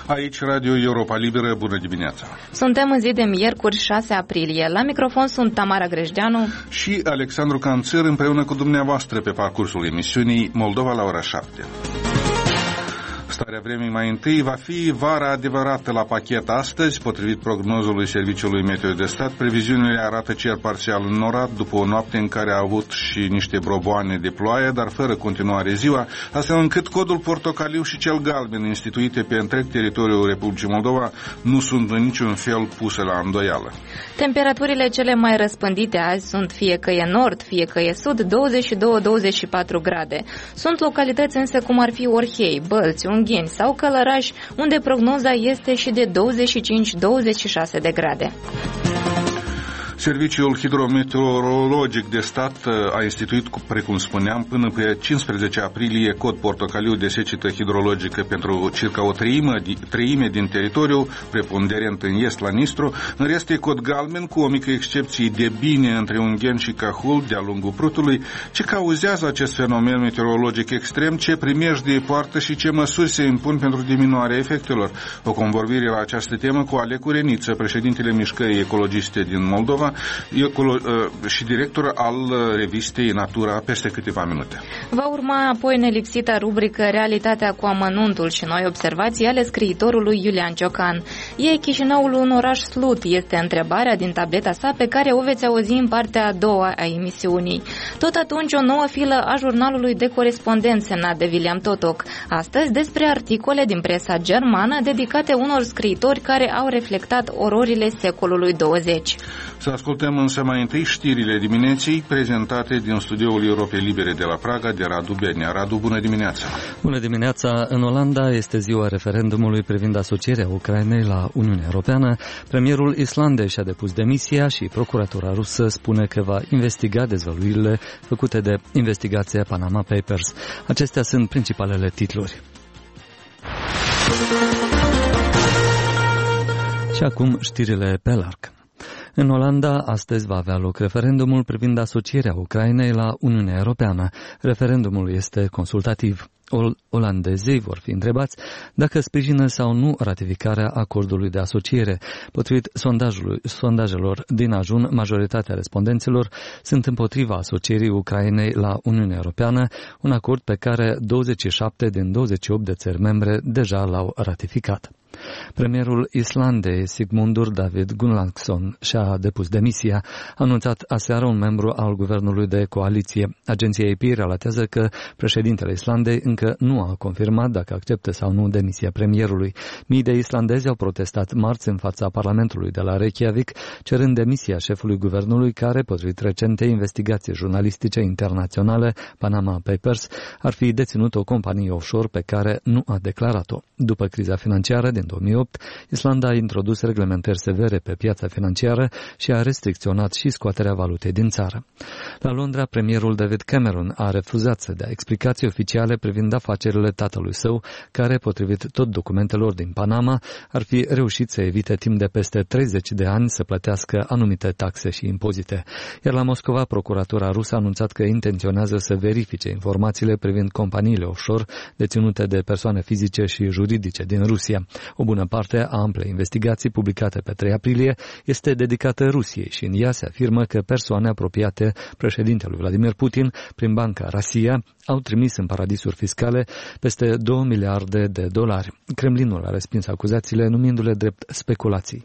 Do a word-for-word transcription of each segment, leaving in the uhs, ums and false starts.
Aici Radio Europa Liberă, bună dimineața! Suntem în zi de miercuri șase aprilie. La microfon sunt Tamara Grejdeanu și Alexandru Canțăr împreună cu dumneavoastră pe parcursul emisiunii Moldova la ora șapte. Starea vremii mai întâi va fi vara adevărată la pachet astăzi, potrivit prognozului Serviciului Meteo de Stat. Previziunile arată cer parțial înnorat după o noapte în care a avut și niște broboane de ploaie, dar fără continuare ziua, astfel încât codul portocaliu și cel galben instituite pe întreg teritoriul Republicii Moldova nu sunt în niciun fel puse la îndoială. Temperaturile cele mai răspândite azi sunt fie că e nord, fie că e sud, douăzeci și doi - douăzeci și patru grade. Sunt localități însă cum ar fi Orhei, Bălți, Ungheni sau Călăraș, unde prognoza este și de douăzeci și cinci - douăzeci și șase de grade. Serviciul Hidrometeorologic de Stat a instituit, precum spuneam, până pe cincisprezece aprilie cod portocaliu de secetă hidrologică pentru circa o treime, treime din teritoriu, preponderent în est la Nistru. În rest e cod galben, cu o mică excepție de bine între Ungheni și Cahul de-a lungul Prutului. Ce cauzează acest fenomen meteorologic extrem, ce primejdii poartă și ce măsuri se impun pentru diminuarea efectelor? O convorbire la această temă cu Alecu Reniță, președintele Mișcării Ecologiste din Moldova și director al revistei Natura, peste câteva minute. Va urma apoi nelipsita rubrică Realitatea cu amănuntul și noi observații ale scriitorului Iulian Ciocan. E Chișinăul un oraș slut? Este întrebarea din tableta sa pe care o veți auzi în partea a doua a emisiunii. Tot atunci o nouă filă a jurnalului de corespondent semnat de William Totoc. Astăzi despre articole din presa germană dedicate unor scriitori care au reflectat ororile secolului douăzeci. Să ascultăm însă mai întâi știrile dimineții prezentate din studioul Europei Libere de la Praga de Radu Bernea. Radu, bună dimineața! Bună dimineața! În Olanda este ziua referendumului privind asocierea Ucrainei la Uniunea Europeană. Premierul Islandei și-a depus demisia și procuratura rusă spune că va investiga dezvăluirile făcute de investigația Panama Papers. Acestea sunt principalele titluri. Și acum știrile pe larg. În Olanda, astăzi va avea loc referendumul privind asocierea Ucrainei la Uniunea Europeană. Referendumul este consultativ. Olandezii vor fi întrebați dacă sprijină sau nu ratificarea acordului de asociere. Potrivit sondajelor din ajun, majoritatea respondenților sunt împotriva asocierii Ucrainei la Uniunea Europeană, un acord pe care douăzeci și șapte din douăzeci și opt de țări membre deja l-au ratificat. Premierul Islandei, Sigmundur David Gunnlaugsson, și-a depus demisia, a anunțat aseară un membru al guvernului de coaliție. Agenția A P relatează că președintele Islandei încă nu a confirmat dacă acceptă sau nu demisia premierului. Mii de islandezi au protestat marți în fața Parlamentului de la Reykjavik, cerând demisia șefului guvernului care, potrivit recentei investigații jurnalistice internaționale Panama Papers, ar fi deținut o companie offshore pe care nu a declarat-o. După criza financiară din două mii opt, Islanda a introdus reglementări severe pe piața financiară și a restricționat și scoaterea valutei din țară. La Londra, premierul David Cameron a refuzat să dea explicații oficiale privind afacerile tatălui său, care, potrivit tot documentelor din Panama, ar fi reușit să evite timp de peste treizeci de ani să plătească anumite taxe și impozite. Iar la Moscova, procuratura rusă a anunțat că intenționează să verifice informațiile privind companiile offshore deținute de persoane fizice și juridice din Rusia. O bună parte a amplei investigații publicate pe trei aprilie este dedicată Rusiei și în ea se afirmă că persoane apropiate președintelui Vladimir Putin prin banca Rasia au trimis în paradisuri fiscale peste două miliarde de dolari. Kremlinul a respins acuzațiile numindu-le drept speculații.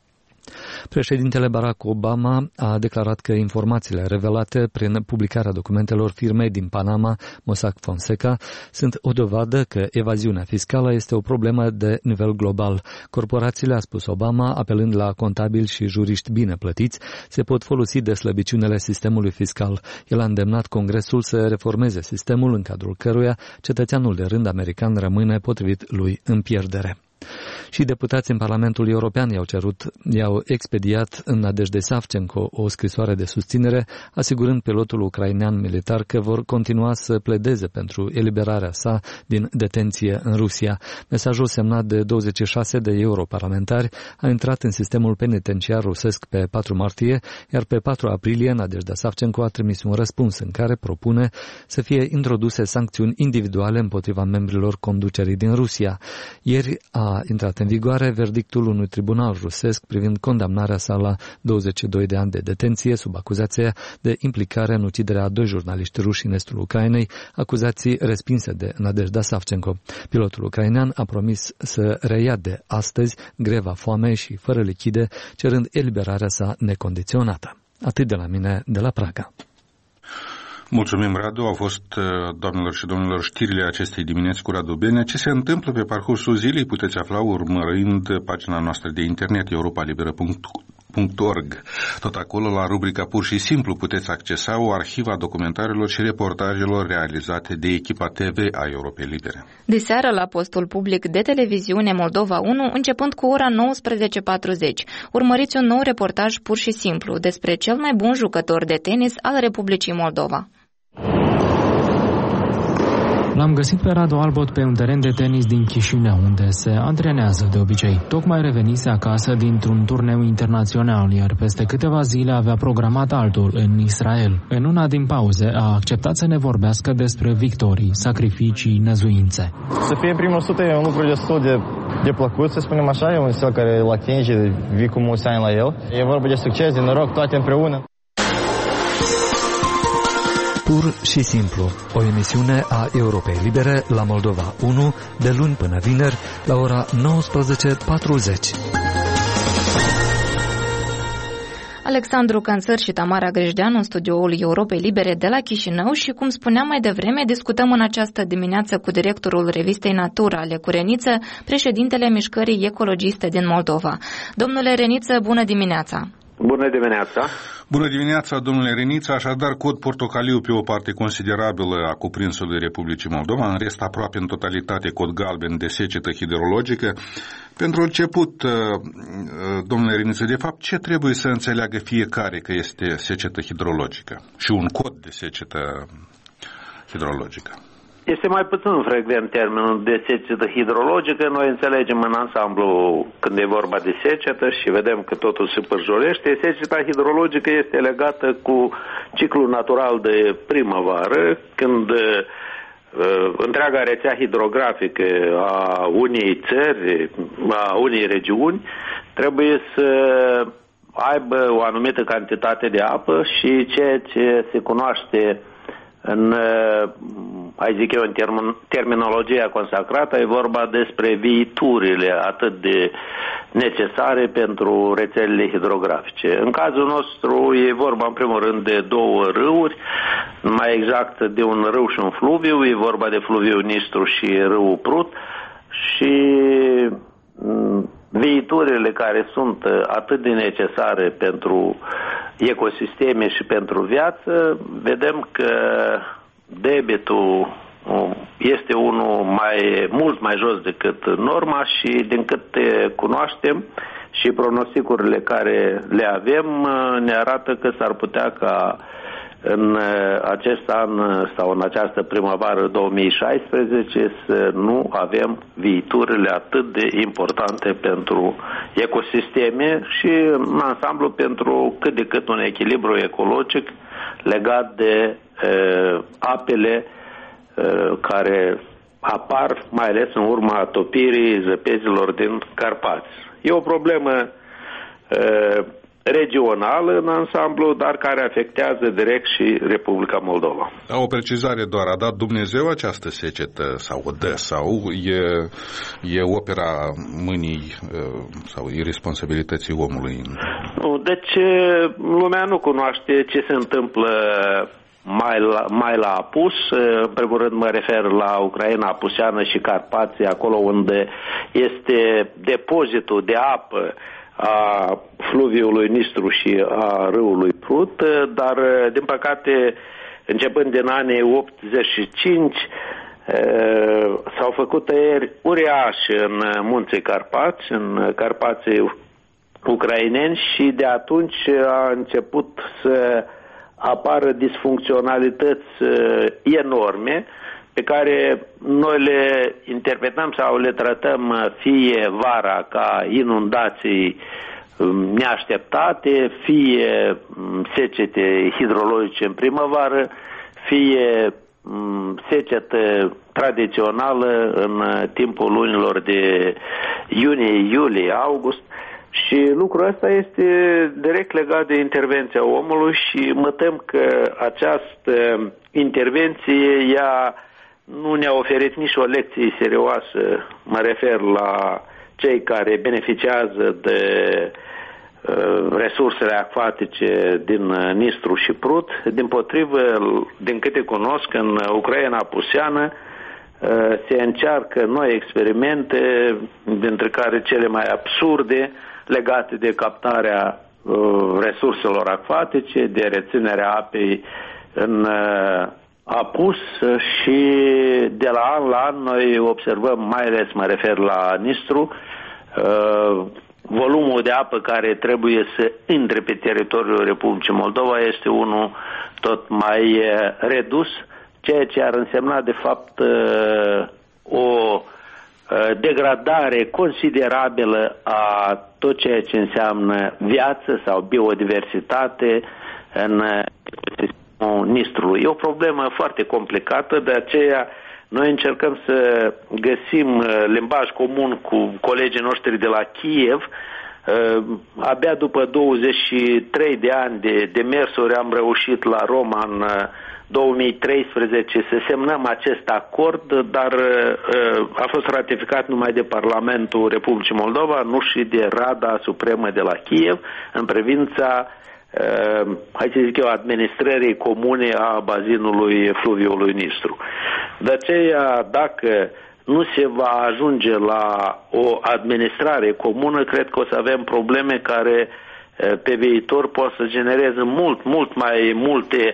Președintele Barack Obama a declarat că informațiile revelate prin publicarea documentelor firmei din Panama, Mossack Fonseca, sunt o dovadă că evaziunea fiscală este o problemă de nivel global. Corporațiile, a spus Obama, apelând la contabili și juriști bine plătiți, se pot folosi de slăbiciunile sistemului fiscal. El a îndemnat Congresul să reformeze sistemul în cadrul căruia cetățeanul de rând american rămâne, potrivit lui, în pierdere. Și deputații în Parlamentul European i-au cerut, i-au expediat în Nadejde Savchenko o scrisoare de susținere, asigurând pilotul ucrainean militar că vor continua să pledeze pentru eliberarea sa din detenție în Rusia. Mesajul semnat de douăzeci și șase de europarlamentari a intrat în sistemul penitenciar rusesc pe patru martie, iar pe patru aprilie Nadejda Savchenko a trimis un răspuns în care propune să fie introduse sancțiuni individuale împotriva membrilor conducerii din Rusia. Ieri a a intrat în vigoare verdictul unui tribunal rusesc privind condamnarea sa la douăzeci și doi de ani de detenție sub acuzația de implicare în uciderea a doi jurnaliști ruși în estul Ucrainei, acuzații respinse de Nadejda Savchenko. Pilotul ucrainean a promis să reia de astăzi greva foamei și fără lichide, cerând eliberarea sa necondiționată. Atât de la mine, de la Praga. Mulțumim, Radu. Au fost, doamnelor și domnilor, știrile acestei dimineți cu Radu Benea. Ce se întâmplă pe parcursul zilei puteți afla urmărind pagina noastră de internet europa liberă punct org. Tot acolo, la rubrica Pur și Simplu, puteți accesa o arhivă a documentarelor și reportajelor realizate de echipa T V a Europei Libere. Diseară la postul public de televiziune Moldova unu, începând cu ora nouăsprezece patruzeci. Urmăriți un nou reportaj Pur și Simplu despre cel mai bun jucător de tenis al Republicii Moldova. L-am găsit pe Radu Albot pe un teren de tenis din Chișinău, unde se antrenează de obicei. Tocmai revenise acasă dintr-un turneu internațional, iar peste câteva zile avea programat altul în Israel. În una din pauze a acceptat să ne vorbească despre victorii, sacrificii, năzuințe. Să fie primul sută e un lucru destul de, de plăcut, să spunem așa. E un stil care îl atinge, vii cu mulți ani la el. E vorba de succes, de noroc, toate împreună. Pur și Simplu, o emisiune a Europei Libere la Moldova unu, de luni până vineri, la ora nouăsprezece patruzeci. Alexandru Canțăr și Tamara Grejdeanu în studioul Europei Libere de la Chișinău și, cum spuneam mai devreme, discutăm în această dimineață cu directorul revistei Natura, Lecu Reniță, președintele Mișcării Ecologiste din Moldova. Domnule Reniță, bună dimineața! Bună dimineața! Bună dimineața, domnule Reniță. Așadar, cod portocaliu pe o parte considerabilă a cuprinsului Republicii Moldova, în rest aproape în totalitate cod galben de secetă hidrologică. Pentru început, domnule Reniță, de fapt, ce trebuie să înțeleagă fiecare că este secetă hidrologică și un cod de secetă hidrologică? Este mai puțin frecvent termenul de secetă hidrologică. Noi înțelegem în ansamblu când e vorba de secetă și vedem că totul se pârjolește. Seceta hidrologică este legată cu ciclul natural de primăvară, când uh, întreaga rețea hidrografică a unei țări, a unei regiuni, trebuie să aibă o anumită cantitate de apă și ceea ce se cunoaște în, hai zic eu, în termen, terminologia consacrată, e vorba despre viiturile atât de necesare pentru rețelele hidrografice. În cazul nostru e vorba în primul rând de două râuri, mai exact de un râu și un fluviu, e vorba de fluviul Nistru și râul Prut și viiturile care sunt atât de necesare pentru ecosisteme și pentru viață, vedem că debitul este unul mai, mult mai jos decât norma și din cât cunoaștem și pronosticurile care le avem ne arată că s-ar putea ca în acest an sau în această primăvară două mii șaisprezece să nu avem viiturile atât de importante pentru ecosisteme și în ansamblu pentru cât de cât un echilibru ecologic legat de uh, apele uh, care apar mai ales în urma topirii zăpezilor din Carpați. E o problemă uh, regională în ansamblu, dar care afectează direct și Republica Moldova. O precizare doar, a dat Dumnezeu această secetă sau o dă sau e, e opera mâinii sau irresponsabilității omului? Nu, deci lumea nu cunoaște ce se întâmplă mai la, mai la apus. În primul rând mă refer la Ucraina apuseană și Carpații, acolo unde este depozitul de apă a fluviului Nistru și a râului Prut, dar din păcate începând din anii optzeci și cinci s-au făcut tăieri uriașe în munții Carpați, în Carpații ucraineni și de atunci a început să apară disfuncționalități enorme pe care noi le interpretăm sau le tratăm fie vara ca inundații neașteptate, fie secete hidrologice în primăvară, fie secetă tradițională în timpul lunilor de iunie, iulie, august. Și lucrul ăsta este direct legat de intervenția omului și mă tem că această intervenție ea nu ne-a oferit nici o lecție serioasă. Mă refer la cei care beneficiază de uh, resursele acvatice din Nistru și Prut. Dimpotrivă, din câte cunosc, în Ucraina Puseană uh, se încearcă noi experimente, dintre care cele mai absurde, legate de captarea uh, resurselor acvatice, de reținerea apei în uh, apus și de la an la an noi observăm, mai ales mă refer la Nistru, uh, volumul de apă care trebuie să intre pe teritoriul Republicii Moldova este unul tot mai uh, redus, ceea ce ar însemna de fapt uh, o degradare considerabilă a tot ceea ce înseamnă viață sau biodiversitate în ecosistemul Nistrului. E o problemă foarte complicată, de aceea noi încercăm să găsim limbaj comun cu colegii noștri de la Kiev. Abia după douăzeci și trei de ani de demersuri am reușit la Roma în două mii treisprezece să semnăm acest acord, dar a fost ratificat numai de Parlamentul Republicii Moldova, nu și de Rada Supremă de la Kiev, în privința, hai să zic eu, administrării comune a bazinului fluviului Nistru. De aceea, dacă nu se va ajunge la o administrare comună, cred că o să avem probleme care pe viitor pot să genereze mult, mult mai multe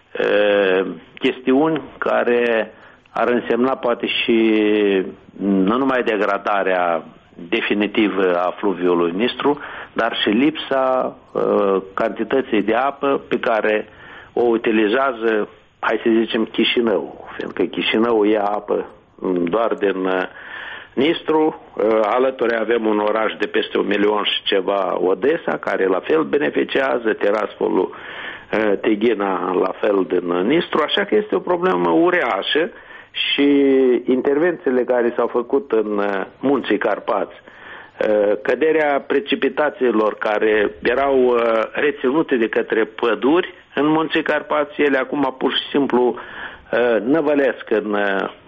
chestiuni care ar însemna poate și nu numai degradarea definitivă a fluviului Nistru, dar și lipsa uh, cantității de apă pe care o utilizează, hai să zicem, Chișinău, fiindcă Chișinău ia apă doar din uh, Nistru, uh, alături avem un oraș de peste un milion și ceva, Odessa, care la fel beneficiază, Tiraspolul, Tighina la fel din Nistru, așa că este o problemă uriașă și intervențiile care s-au făcut în Munții Carpați, căderea precipitațiilor care erau reținute de către păduri în Munții Carpați, ele acum pur și simplu năvălesc în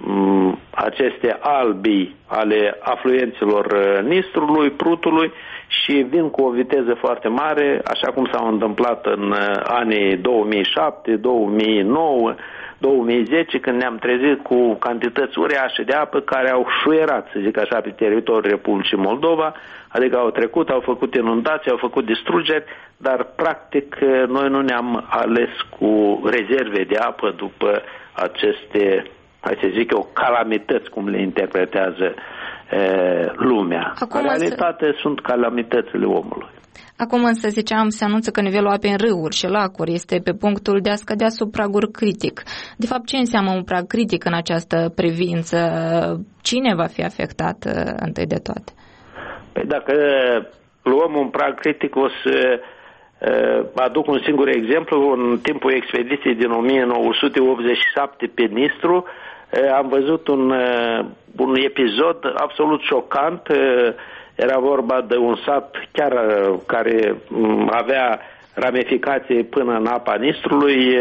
aceste albii ale afluenților Nistrului, Prutului și vin cu o viteză foarte mare, așa cum s-a întâmplat în anii două mii șapte, două mii nouă, două mii zece, când ne-am trezit cu cantități uriașe de apă care au șuierat, să zic așa, pe teritoriul Republicii Moldova, adică au trecut, au făcut inundații, au făcut distrugeri, dar practic noi nu ne-am ales cu rezerve de apă după aceste, hai să zic eu, calamități, cum le interpretează e, lumea. Acum în realitate să... sunt calamitățile omului. Acum însă, ziceam, se anunță că nivelul apei în râuri și lacuri este pe punctul de a scădea sub pragul critic. De fapt, ce înseamnă un prag critic în această privință? Cine va fi afectat întâi de toate? Păi dacă luăm un prag critic, o să aduc un singur exemplu. În timpul expediției din o mie nouă sute optzeci și șapte pe Nistru am văzut un, un episod absolut șocant. Era vorba de un sat chiar care avea ramificații până în apa Nistrului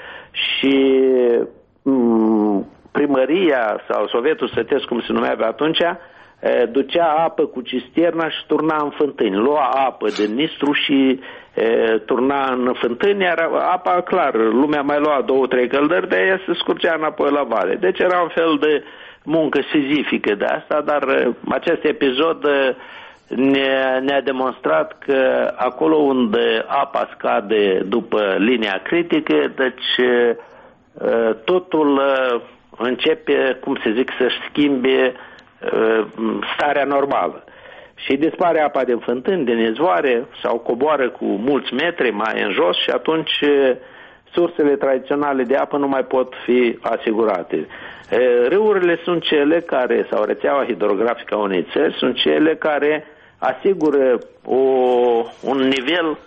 și primăria sau Sovietul Sătesc, cum se numea pe atunci, ducea apă cu cisterna și turna în fântâni. Lua apă din Nistru și e, turna în fântâni, iar apa, clar, lumea mai lua două, trei căldări, de aia se scurgea înapoi la vale. Deci era un fel de muncă sizifică de asta, dar acest episod ne, ne-a demonstrat că acolo unde apa scade după linia critică, deci totul începe, cum se zic, să-și schimbe starea normală. Și dispare apa din fântâni, din izvoare, sau coboară cu mulți metri mai în jos și atunci sursele tradiționale de apă nu mai pot fi asigurate. Râurile sunt cele care, sau rețeaua hidrografică a unei țări, sunt cele care asigură o, un nivel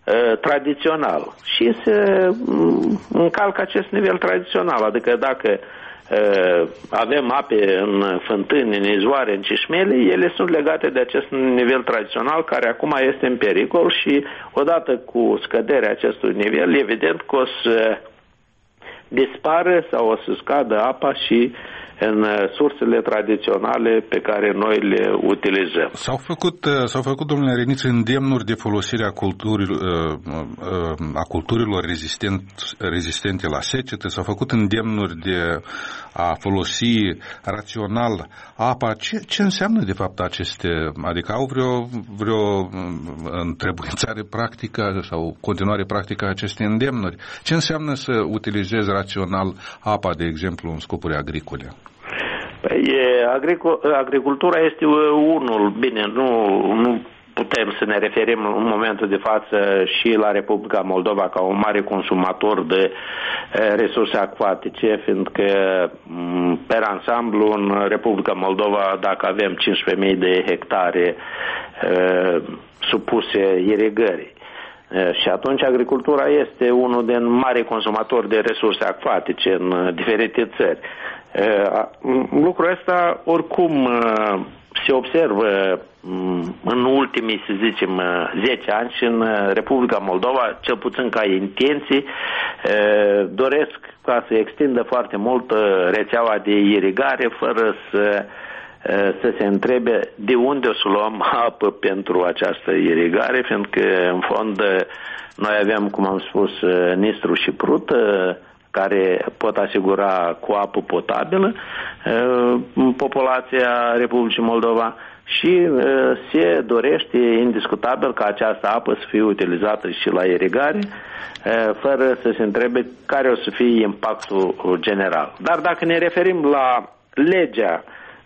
tradițional și se încalcă acest nivel tradițional, adică dacă avem ape în fântâni, în izvoare, în cișmele, ele sunt legate de acest nivel tradițional care acum este în pericol și odată cu scăderea acestui nivel, evident că o să dispară sau o să scadă apa și în sursele tradiționale pe care noi le utilizăm. S-au făcut, s-au făcut, domnule Reniță, îndemnuri de folosire a culturilor, a culturilor rezistent, rezistente la secetă, s-au făcut îndemnuri de a folosi rațional apa. Ce, ce înseamnă de fapt aceste, adică au vreo, vreo întrebuințare practică sau continuare practică a aceste îndemnuri? Ce înseamnă să utilizezi rațional apa, de exemplu, în scopuri agricole? Păi, agricultura este unul, bine, nu, nu putem să ne referim în momentul de față și la Republica Moldova ca un mare consumator de resurse acvatice, fiindcă per ansamblu în Republica Moldova, dacă avem cincisprezece mii de hectare supuse irigării, și atunci agricultura este unul din mari consumatori de resurse acvatice în diferite țări. Lucrul ăsta oricum se observă în ultimii, să zicem, zece ani și în Republica Moldova, cel puțin ca intenții, doresc ca să extindă foarte mult rețeaua de irigare fără să să se întrebe de unde o să luăm apă pentru această irigare, fiindcă în fond noi avem, cum am spus, Nistru și Prut, care pot asigura cu apă potabilă populația Republicii Moldova și se dorește indiscutabil ca această apă să fie utilizată și la irigare, fără să se întrebe care o să fie impactul general. Dar dacă ne referim la legea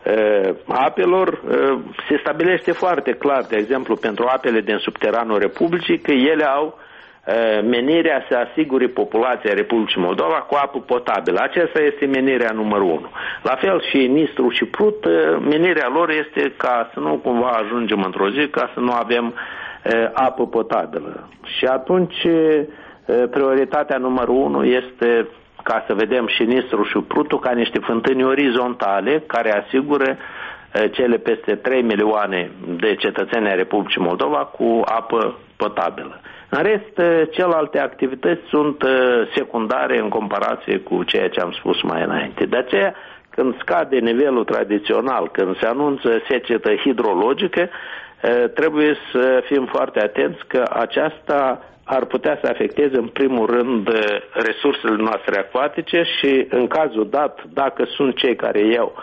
apelor, se stabilește foarte clar, de exemplu, pentru apele din subteranul Republicii, că ele au menirea să asigure populația Republicii Moldova cu apă potabilă. Aceasta este menirea numărul unu. La fel și Nistru și Prut, menirea lor este ca să nu cumva ajungem într-o zi, ca să nu avem apă potabilă. Și atunci prioritatea numărul unu este ca să vedem și Nistru și Prutul ca niște fântâni orizontale care asigură cele peste trei milioane de cetățeni ai Republicii Moldova cu apă potabilă. În rest, celelalte activități sunt secundare în comparație cu ceea ce am spus mai înainte. De aceea, când scade nivelul tradițional, când se anunță secetă hidrologică, trebuie să fim foarte atenți că aceasta ar putea să afecteze în primul rând resursele noastre acvatice și în cazul dat, dacă sunt cei care iau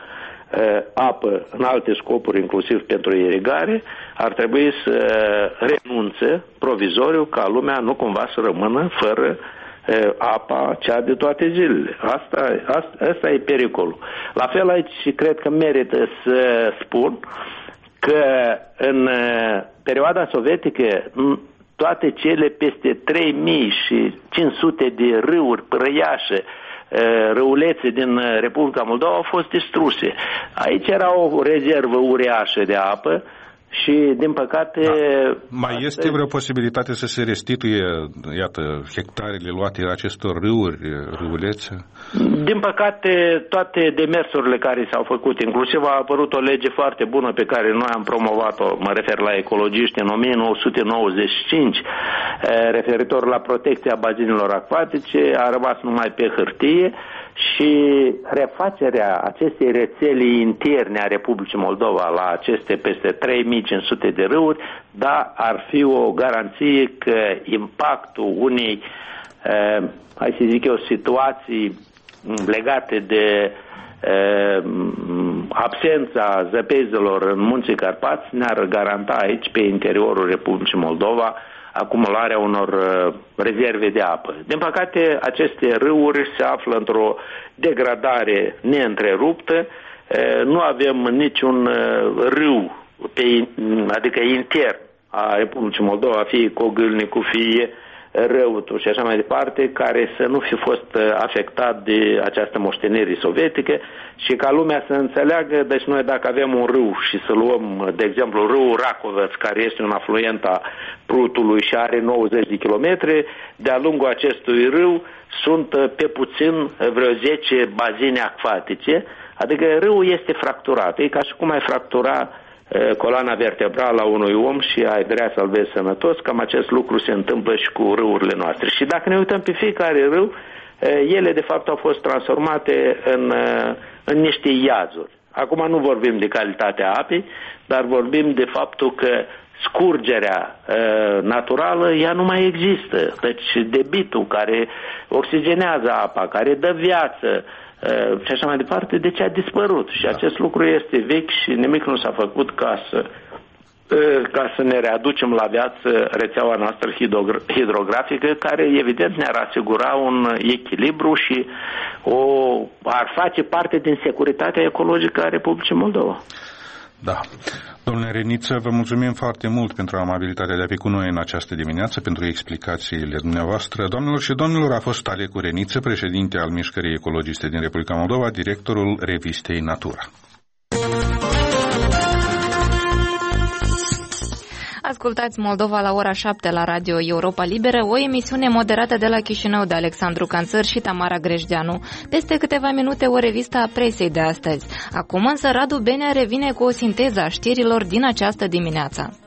apă în alte scopuri, inclusiv pentru irigare, ar trebui să renunțe provizoriu ca lumea nu cumva să rămână fără apa cea de toate zilele. Asta, asta, asta e pericolul. La fel aici cred că merită să spun că în perioada sovietică toate cele peste trei mii cinci sute de râuri, părăiașe, râulețe din Republica Moldova au fost distruse. Aici era o rezervă uriașă de apă și, din păcate... Da. Mai astăzi... este vreo posibilitate să se restituie, iată, hectarele luate acestor râuri, râulețe? Din păcate, toate demersurile care s-au făcut, inclusiv a apărut o lege foarte bună pe care noi am promovat-o, mă refer la ecologiști, în o mie nouă sute nouăzeci și cinci, referitor la protecția bazinelor acvatice, a rămas numai pe hârtie și refacerea acestei rețele interne a Republicii Moldova la aceste peste trei mii cinci sute de râuri, da, ar fi o garanție că impactul unei, eh, hai să zic eu, situații legate de eh, absența zăpezelor în Munții Carpați ne-ar garanta aici, pe interiorul Republicii Moldova, acumularea unor uh, rezerve de apă. Din păcate, aceste râuri se află într-o degradare neîntreruptă. Uh, nu avem niciun uh, râu, pe, adică intern, a Republicii Moldova, fie Cogâlnicu, fie Răutul și așa mai departe, care să nu fi fost afectat de această moștenire sovietică și ca lumea să înțeleagă, deci noi dacă avem un râu și să luăm, de exemplu, râul Racoveț, care este un afluent a Prutului și are nouăzeci de kilometri, de-a lungul acestui râu sunt pe puțin vreo zece bazine acvatice, adică râul este fracturat, e ca și cum ai fractura coloana vertebrală a unui om și ai vrea să-l vezi sănătos, cam acest lucru se întâmplă și cu râurile noastre. Și dacă ne uităm pe fiecare râu, ele de fapt au fost transformate în, în niște iazuri. Acum nu vorbim de calitatea apei, dar vorbim de faptul că scurgerea uh, naturală, ea nu mai există. Deci debitul care oxigenează apa, care dă viață uh, și așa mai departe, deci a dispărut. Și acest lucru este vechi și nimic nu s-a făcut ca să, uh, ca să ne readucem la viață rețeaua noastră hidrografică, care evident ne-ar asigura un echilibru și o, ar face parte din securitatea ecologică a Republicii Moldova. Da. Domnule Reniță, vă mulțumim foarte mult pentru amabilitatea de a fi cu noi în această dimineață, pentru explicațiile dumneavoastră. Doamnelor și domnilor, a fost Alecu Reniță, președinte al Mișcării Ecologiste din Republica Moldova, directorul revistei Natura. Ascultați Moldova la ora șapte la Radio Europa Liberă, o emisiune moderată de la Chișinău de Alexandru Canțăr și Tamara Grejdeanu. Peste câteva minute o revistă a presei de astăzi. Acum însă Radu Benea revine cu o sinteză a știrilor din această dimineață.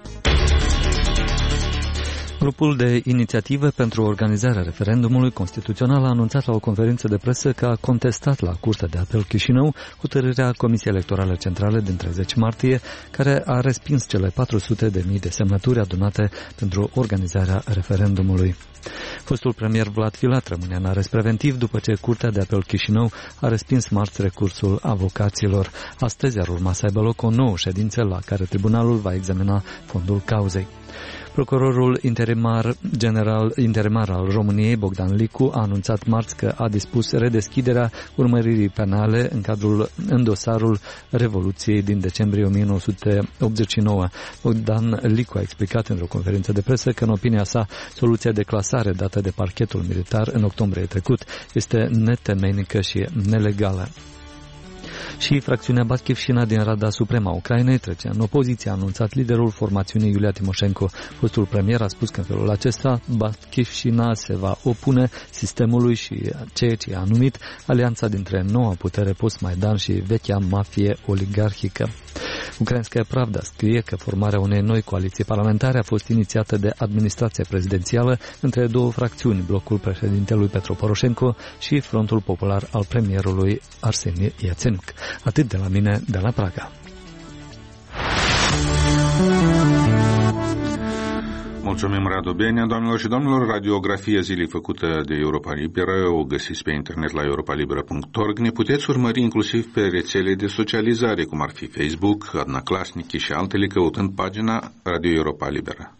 Grupul de inițiative pentru organizarea referendumului constituțional a anunțat la o conferință de presă că a contestat la Curtea de Apel Chișinău hotărârea Comisiei Electorale Centrale din treizeci martie, care a respins cele patru sute de mii de semnături adunate pentru organizarea referendumului. Fostul premier Vlad Filat rămâne în arest preventiv după ce Curtea de Apel Chișinău a respins marți recursul avocaților. Astăzi ar urma să aibă loc o nouă ședință la care tribunalul va examina fondul cauzei. Procurorul interimar general interimar al României, Bogdan Licu, a anunțat marți că a dispus redeschiderea urmăririi penale în cadrul în dosarul Revoluției din decembrie o mie nouă sute optzeci și nouă. Bogdan Licu a explicat într-o conferință de presă că, în opinia sa, soluția de clasare dată de parchetul militar în octombrie trecut este netemeinică și nelegală. Și fracțiunea Batkivșina din Rada Suprema Ucrainei trece în opoziție, a anunțat liderul formațiunii Iulia Timoșenko. Fostul premier a spus că în felul acesta Batkivșina se va opune sistemului și ceea ce a numit alianța dintre noua putere post-Maidan și vechea mafie oligarhică. Ucrainskaya Pravda scrie că formarea unei noi coaliții parlamentare a fost inițiată de administrația prezidențială între două fracțiuni, blocul președintelui Petro Poroșenko și Frontul Popular al premierului Arsenie Iațeniuc. Atât de la mine, de la Praga. Mulțumim, Radu Benea. Doamnelor și domnilor, radiografia zilei făcută de Europa Liberă o găsiți pe internet la europa liberă punct org. Ne puteți urmări inclusiv pe rețele de socializare, cum ar fi Facebook, Adnaclasnici și altele, căutând pagina Radio Europa Liberă.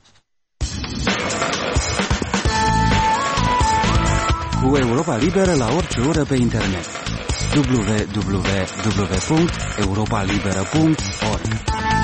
Cu Europa Liberă la orice oră pe internet. w w w punct europa liberă punct org.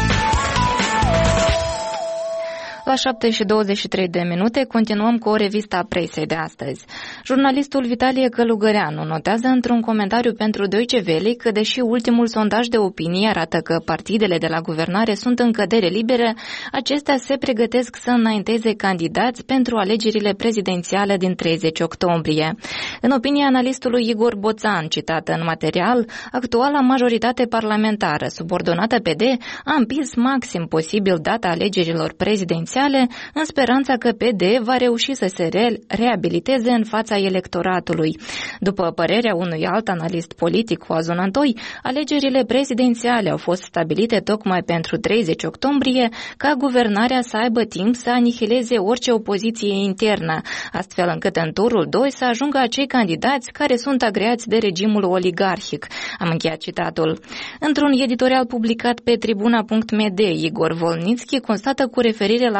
La șapte și douăzeci și trei de minute continuăm cu o revistă a presei de astăzi. Jurnalistul Vitalie Călugăreanu notează într-un comentariu pentru Deutsche Welle că, deși ultimul sondaj de opinie arată că partidele de la guvernare sunt în cădere liberă, acestea se pregătesc să înainteze candidați pentru alegerile prezidențiale din treizeci octombrie. În opinia analistului Igor Boțan, citată în material, actuala majoritate parlamentară subordonată P D a împins maxim posibil data alegerilor prezidențiale în speranța că P D va reuși să se re- reabiliteze în fața electoratului. După părerea unui alt analist politic, Oazon Antoi, alegerile prezidențiale au fost stabilite tocmai pentru treizeci octombrie ca guvernarea să aibă timp să anihileze orice opoziție internă, astfel încât în turul doi să ajungă acei candidați care sunt agreați de regimul oligarhic. Am încheiat citatul. Într-un editorial publicat pe tribuna punct m d, Igor Volnitski constată cu referire la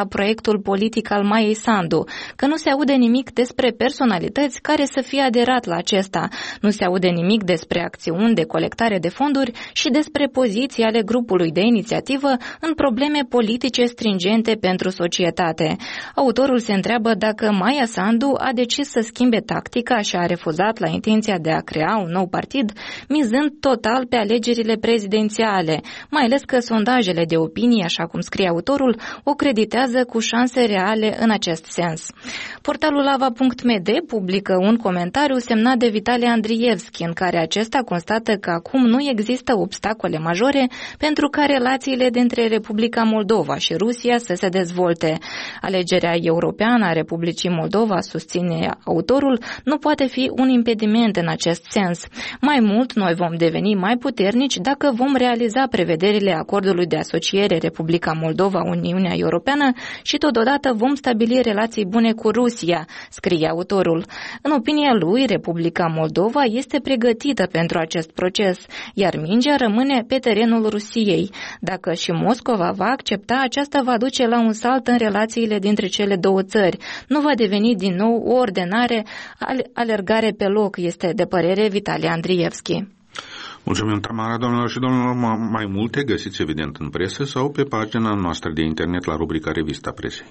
proiectul politic al Maiei Sandu, că nu se aude nimic despre personalități care să fie aderat la acesta, nu se aude nimic despre acțiuni de colectare de fonduri și despre poziții ale grupului de inițiativă în probleme politice stringente pentru societate. Autorul se întreabă dacă Maia Sandu a decis să schimbe tactica și a refuzat la intenția de a crea un nou partid, mizând total pe alegerile prezidențiale, mai ales că sondajele de opinie, așa cum scrie autorul, o creditează cu șanse reale în acest sens. Portalul lava punct m d publică un comentariu semnat de Vitali Andrievski, în care acesta constată că acum nu există obstacole majore pentru ca relațiile dintre Republica Moldova și Rusia să se dezvolte. Alegerea europeană a Republicii Moldova, susține autorul, nu poate fi un impediment în acest sens. Mai mult, noi vom deveni mai puternici dacă vom realiza prevederile acordului de asociere Republica Moldova-Uniunea Europeană și totodată vom stabili relații bune cu Rusia, scrie autorul. În opinia lui, Republica Moldova este pregătită pentru acest proces, iar mingea rămâne pe terenul Rusiei. Dacă și Moscova va accepta, aceasta va duce la un salt în relațiile dintre cele două țări. Nu va deveni din nou o ordenare, alergare pe loc, este de părere Vitali Andrievski. Mulțumim, Tamara. Doamnelor și domnilor, mai multe găsiți evident în presă sau pe pagina noastră de internet la rubrica Revista Presei.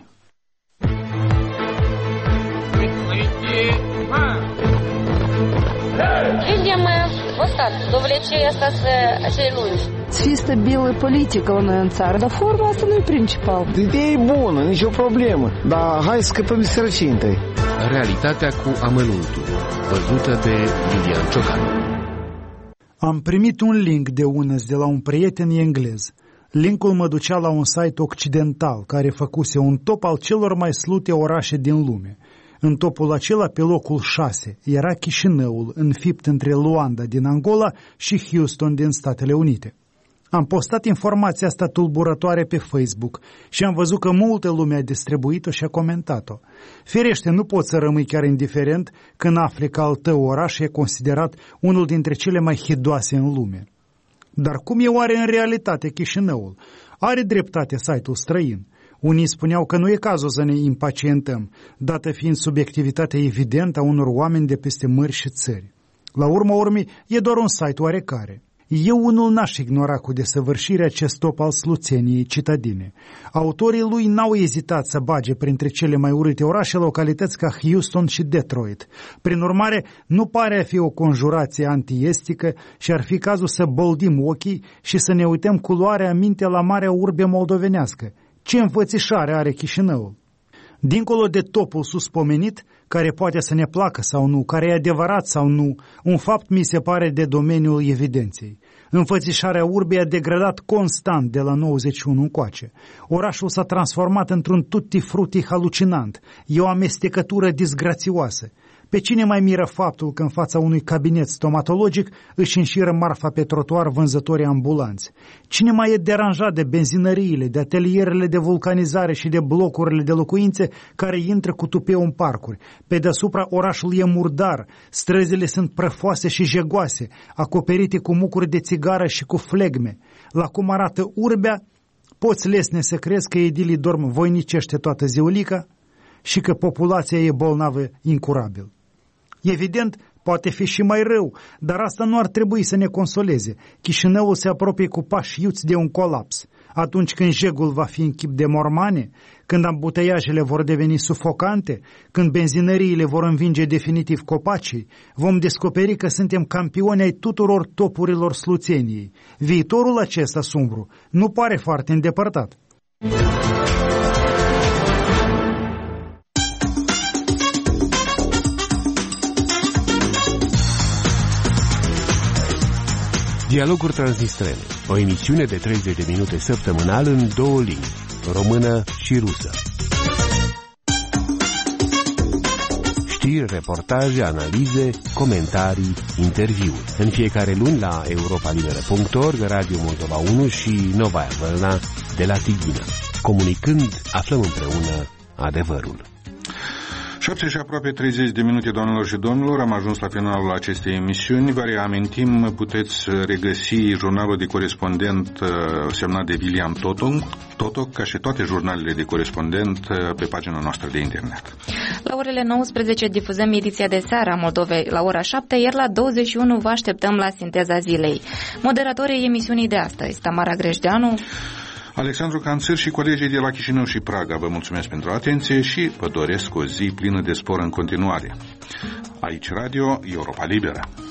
Видим вот так, довлечение остаться celulari. Să fie stabilă politică la noi în țară, dar forma asta nu e principal. Ideea e bună, nicio problemă, dar hai să scăpăm de sărăcie întâi. Realitatea cu amănuntul, văzută de Iulian Ciocan. Am primit un link de unăs de la un prieten englez. Linkul mă ducea la un site occidental care făcuse un top al celor mai slute orașe din lume. În topul acela, pe locul șase, era Chișinăul, înfipt între Luanda din Angola și Houston din Statele Unite. Am postat informația asta tulburătoare pe Facebook și am văzut că multă lume a distribuit-o și a comentat-o. Ferește, nu poți să rămâi chiar indiferent când afli că al tău oraș e considerat unul dintre cele mai hidoase în lume. Dar cum e oare în realitate Chișinăul? Are dreptate site-ul străin. Unii spuneau că nu e cazul să ne impacientăm, dată fiind subiectivitatea evidentă a unor oameni de peste mări și țări. La urma urmei, e doar un site oarecare. Eu unul n-aș ignora cu desăvârșire acest top al sluțeniei citadine. Autorii lui n-au ezitat să bage printre cele mai urâte orașe localități ca Houston și Detroit. Prin urmare, nu pare a fi o conjurație antiestică și ar fi cazul să boldim ochii și să ne uităm cu luarea minte la marea urbe moldovenească. Ce înfățișare are Chișinăul? Dincolo de topul suspomenit, care poate să ne placă sau nu, care e adevărat sau nu, un fapt mi se pare de domeniul evidenței. Înfățișarea urbei a degradat constant de la nouăzeci și unu încoace. Orașul s-a transformat într-un tutti-frutti halucinant. E o amestecătură disgrațioasă. Pe cine mai miră faptul că în fața unui cabinet stomatologic își înșiră marfa pe trotuar vânzătorii ambulanți? Cine mai e deranjat de benzinăriile, de atelierele de vulcanizare și de blocurile de locuințe care intră cu tupeu în parcuri? Pe deasupra orașul e murdar, străzile sunt prăfoase și jegoase, acoperite cu mucuri de țigară și cu flegme. La cum arată urbea, poți lesne să crezi că edilii dorm voinicește toată ziulica și că populația e bolnavă incurabil. Evident, poate fi și mai rău, dar asta nu ar trebui să ne consoleze. Chișinăul se apropie cu pași iuți de un colaps. Atunci când jegul va fi în chip de mormane, când ambuteiajele vor deveni sufocante, când benzinăriile vor învinge definitiv copacii, vom descoperi că suntem campioni ai tuturor topurilor sluțeniei. Viitorul acesta sumbru nu pare foarte îndepărtat. Dialoguri Transnistrene, o emisiune de treizeci de minute săptămânal în două limbi, română și rusă. Știri, reportaje, analize, comentarii, interviuri. În fiecare luni la europa liberă punct org, Radio Moldova unu și Novaya Vălna de la Tighina. Comunicând, aflăm împreună adevărul. șapte și aproape treizeci de minute, doamnelor și domnilor, am ajuns la finalul acestei emisiuni. Vă reamintim, puteți regăsi jurnalul de corespondent semnat de William Totoc, ca și toate jurnalele de corespondent pe pagina noastră de internet. La orele nouăsprezece difuzăm ediția de seară a Moldovei la ora șapte, iar la douăzeci și unu vă așteptăm la Sinteza Zilei. Moderatorii emisiunii de astăzi, Tamara Grejdeanu, Alexandru Canțăr și colegii de la Chișinău și Praga, vă mulțumesc pentru atenție și vă doresc o zi plină de spor în continuare. Aici Radio Europa Liberă.